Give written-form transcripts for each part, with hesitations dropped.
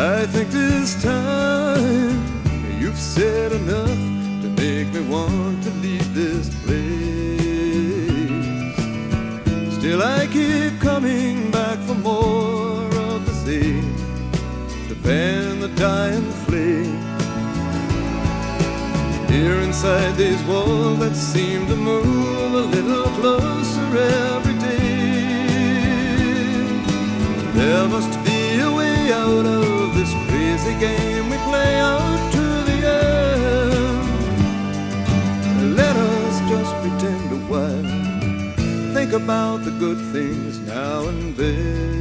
I think this time you've said enough to make me want to leave this place. Still I keep coming back for more of the same, to fan the dying flame. Here inside these walls that seem to move a little closer every day, there must be a way out of this crazy game we play out to the end. Let us just pretend a while, think about the good things now and then.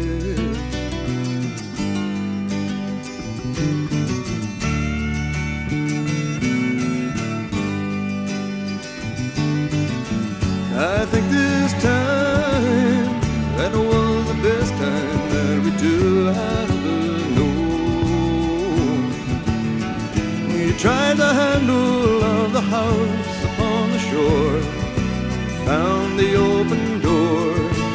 I think this time, that was the best time that we two had ever known. We tried the handle of the house upon the shore, found the open door.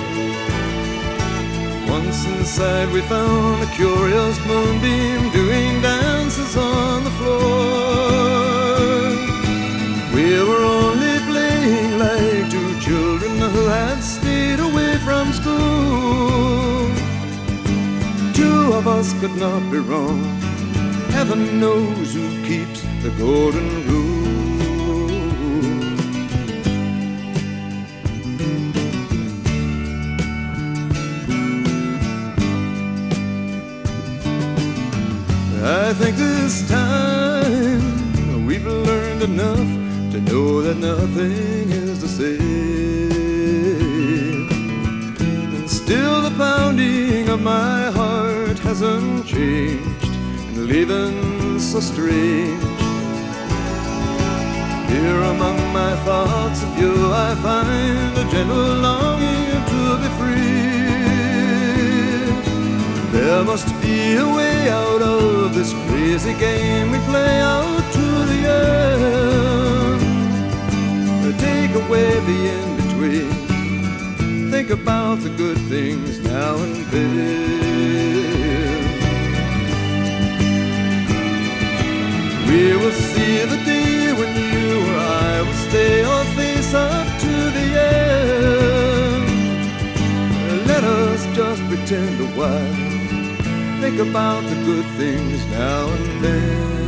Once inside we found a curious moonbeam doing dances on the floor. We were only playing like two children who had stayed away from school. Two of us could not be wrong. Heaven knows who keeps the golden rule. I think this time we've learned enough to know that nothing is the same. And still the pounding of my heart hasn't changed, and leaving so strange. Here among my thoughts of you I find a gentle longing to be free. There must be a way out of this crazy game we play out to the end. Take away the in-between, think about the good things now and then. We will see the day when you or I will stay or face up to the end. Let us just pretend a while, think about the good things now and then.